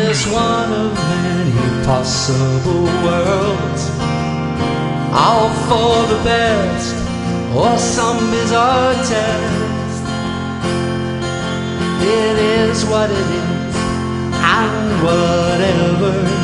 is one of many possible worlds, all for the best or some bizarre test. It is what it is, and whatever